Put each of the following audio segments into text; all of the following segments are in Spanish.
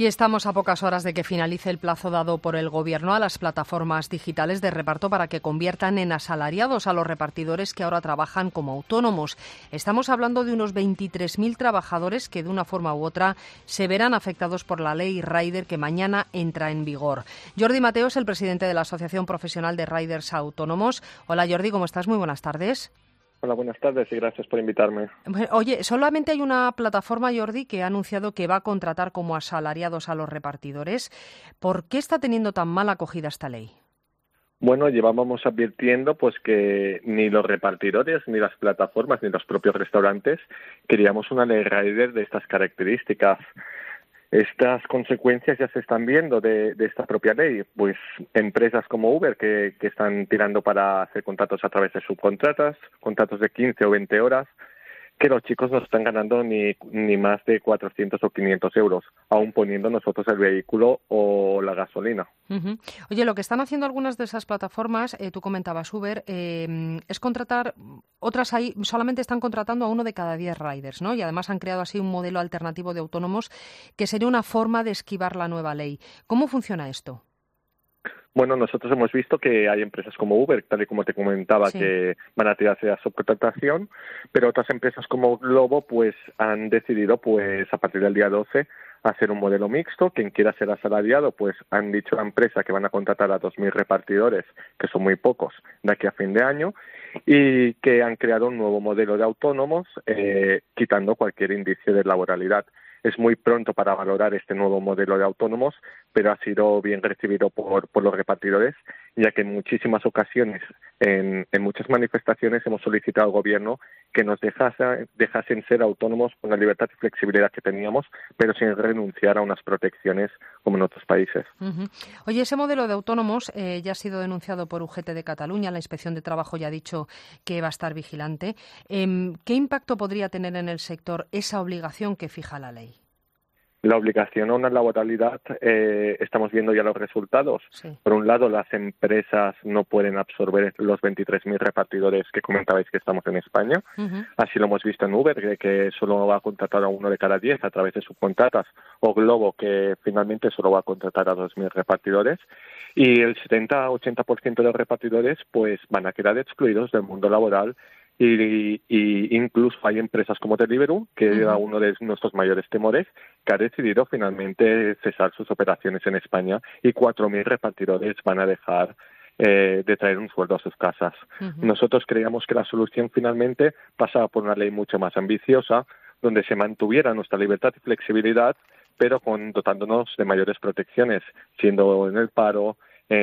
Y estamos a pocas horas de que finalice el plazo dado por el Gobierno a las plataformas digitales de reparto para que conviertan en asalariados a los repartidores que ahora trabajan como autónomos. Estamos hablando de unos 23.000 trabajadores que de una forma u otra se verán afectados por la ley Rider que mañana entra en vigor. Jordi Mateo es el presidente de la Asociación Profesional de Riders Autónomos. Hola Jordi, ¿cómo estás? Muy buenas tardes. Hola, buenas tardes y gracias por invitarme. Oye, solamente hay una plataforma, Jordi, que ha anunciado que va a contratar como asalariados a los repartidores. ¿Por qué está teniendo tan mala acogida esta ley? Bueno, llevábamos advirtiendo pues que ni los repartidores, ni las plataformas, ni los propios restaurantes queríamos una ley Rider de estas características. Estas consecuencias ya se están viendo de esta propia ley, pues empresas como Uber que están tirando para hacer contratos a través de subcontratas, contratos de 15 o 20 horas, que los chicos no están ganando ni más de 400 o 500 euros, aún poniendo nosotros el vehículo o la gasolina. Uh-huh. Oye, lo que están haciendo algunas de esas plataformas, tú comentabas Uber, es contratar, otras ahí solamente están contratando a 1 de cada 10 riders, ¿no? Y además han creado así un modelo alternativo de autónomos que sería una forma de esquivar la nueva ley. ¿Cómo funciona esto? Bueno, nosotros hemos visto que hay empresas como Uber, tal y como te comentaba, sí, que van a tirarse a subcontratación, pero otras empresas como Globo pues han decidido pues a partir del día 12 hacer un modelo mixto. Quien quiera ser asalariado pues han dicho a la empresa que van a contratar a 2.000 repartidores, que son muy pocos, de aquí a fin de año, y que han creado un nuevo modelo de autónomos quitando cualquier indicio de laboralidad. Es muy pronto para valorar este nuevo modelo de autónomos, pero ha sido bien recibido por los repartidores, ya que en muchísimas ocasiones, en muchas manifestaciones, hemos solicitado al Gobierno que nos dejasen ser autónomos con la libertad y flexibilidad que teníamos, pero sin renunciar a unas protecciones como en otros países. Uh-huh. Oye, ese modelo de autónomos ya ha sido denunciado por UGT de Cataluña. La Inspección de Trabajo ya ha dicho que va a estar vigilante. ¿Qué impacto podría tener en el sector esa obligación que fija la ley? La obligación a una laboralidad, estamos viendo ya los resultados. Sí. Por un lado, las empresas no pueden absorber los 23.000 repartidores que comentabais que estamos en España. Uh-huh. Así lo hemos visto en Uber, que solo va a contratar a 1 de cada 10 a través de subcontratas, o Globo, que finalmente solo va a contratar a 2.000 repartidores. Y el 70-80% de los repartidores pues van a quedar excluidos del mundo laboral. Y incluso hay empresas como Deliveroo, que era uno de nuestros mayores temores, que ha decidido finalmente cesar sus operaciones en España y 4.000 repartidores van a dejar de traer un sueldo a sus casas. Uh-huh. Nosotros creíamos que la solución finalmente pasaba por una ley mucho más ambiciosa, donde se mantuviera nuestra libertad y flexibilidad, pero dotándonos de mayores protecciones, siendo en el paro,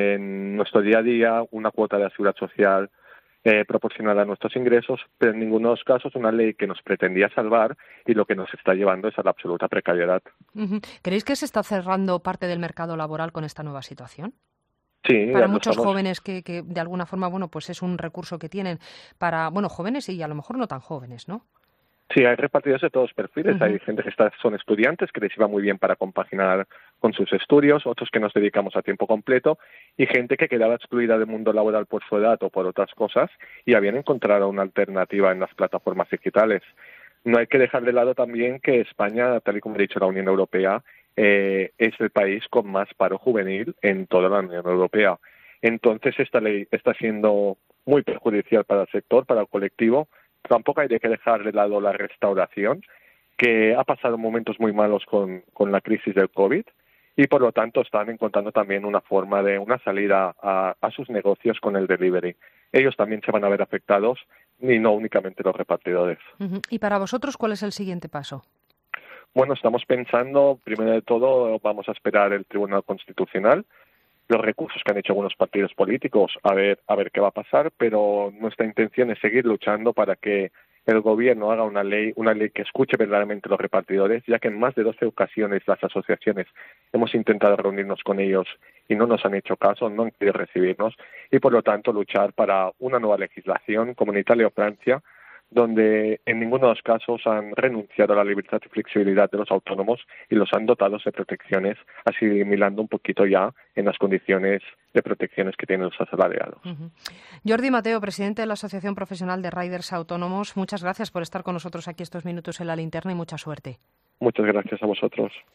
en nuestro día a día, una cuota de la seguridad social proporcionada a nuestros ingresos, pero en ninguno de los casos una ley que nos pretendía salvar y lo que nos está llevando es a la absoluta precariedad. Uh-huh. ¿Creéis que se está cerrando parte del mercado laboral con esta nueva situación? Sí, para muchos jóvenes que de alguna forma, bueno, pues es un recurso que tienen para, bueno, jóvenes y a lo mejor no tan jóvenes, ¿no? Sí, hay repartidores de todos perfiles. Uh-huh. Hay gente que son estudiantes, que les iba muy bien para compaginar con sus estudios, otros que nos dedicamos a tiempo completo, y gente que quedaba excluida del mundo laboral por su edad o por otras cosas y habían encontrado una alternativa en las plataformas digitales. No hay que dejar de lado también que España, tal y como ha dicho la Unión Europea, es el país con más paro juvenil en toda la Unión Europea. Entonces, esta ley está siendo muy perjudicial para el sector, para el colectivo. Tampoco hay que dejar de lado la restauración, que ha pasado momentos muy malos con la crisis del COVID y por lo tanto están encontrando también una forma de una salida a sus negocios con el delivery. Ellos también se van a ver afectados y no únicamente los repartidores. Uh-huh. ¿Y para vosotros cuál es el siguiente paso? Bueno, estamos pensando, primero de todo, vamos a esperar el Tribunal Constitucional, los recursos que han hecho algunos partidos políticos, a ver qué va a pasar, pero nuestra intención es seguir luchando para que el Gobierno haga una ley que escuche verdaderamente a los repartidores, ya que en más de 12 ocasiones las asociaciones hemos intentado reunirnos con ellos y no nos han hecho caso, no han querido recibirnos, y por lo tanto luchar para una nueva legislación como en Italia o Francia, donde en ninguno de los casos han renunciado a la libertad y flexibilidad de los autónomos y los han dotado de protecciones, asimilando un poquito ya en las condiciones de protecciones que tienen los asalariados. Uh-huh. Jordi Mateo, presidente de la Asociación Profesional de Riders Autónomos, muchas gracias por estar con nosotros aquí estos minutos en La Linterna y mucha suerte. Muchas gracias a vosotros.